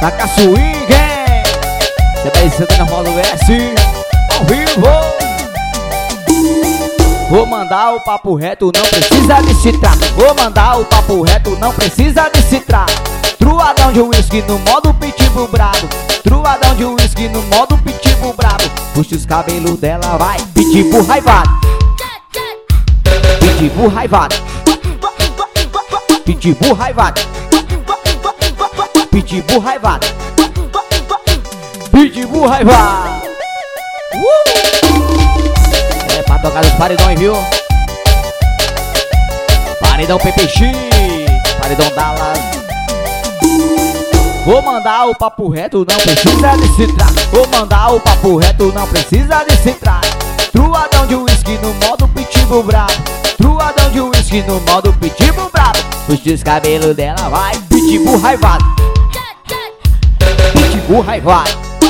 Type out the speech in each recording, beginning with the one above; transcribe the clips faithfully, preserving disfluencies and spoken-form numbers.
Taca swing, hein? Você vai sentando na roda do S ao vivo. Vou mandar o papo reto, não precisa de citrar. Vou mandar o papo reto, não precisa de citrar. Truadão de whisky no modo pitbull brabo. Truadão de whisky no modo pitbull brabo. Puxa os cabelos dela, vai, pitbull raivado. Pitbull raivado. Pitbull raivado. Pitbull raivado. Pitbull raivado. Uh! É pra tocar os paredões, viu? Paredão P P X, paredão Dallas. Vou mandar o papo reto, não precisa de citrar. Vou mandar o papo reto, não precisa de citrar. Truadão de whisky no modo pitbull brabo. Truadão de whisky no modo pitbull brabo. Puxa os cabelos dela, vai, pitbull raivado. Pitbull raivado.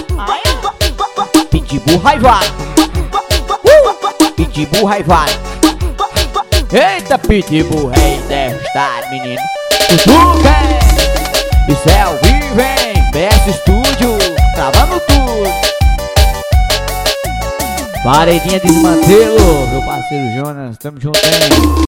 Pitbull raivado. Uh! Pitbull raivado. Eita, pitbull rei desta menino. Tudo bem? Isso é ao vivo, hein? B S Studio, travando tudo. Paredinha desmantelo, meu parceiro Jonas, tamo junto, hein?